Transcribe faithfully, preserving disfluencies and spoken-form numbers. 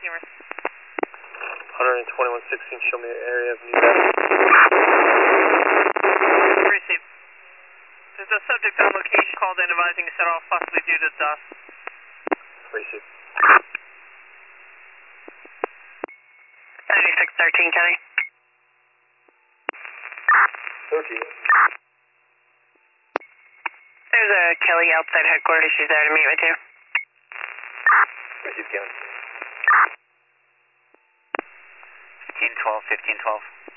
humors. one twenty-one sixteen, show me the area of New York. Received. There's a subject on location called in advising set off possibly due to dust. Received. ninety-six thirteen, Kenny. thirteen. There's a Kelly outside headquarters. She's there to meet with you. Received, Kelly. fifteen twelve, fifteen twelve.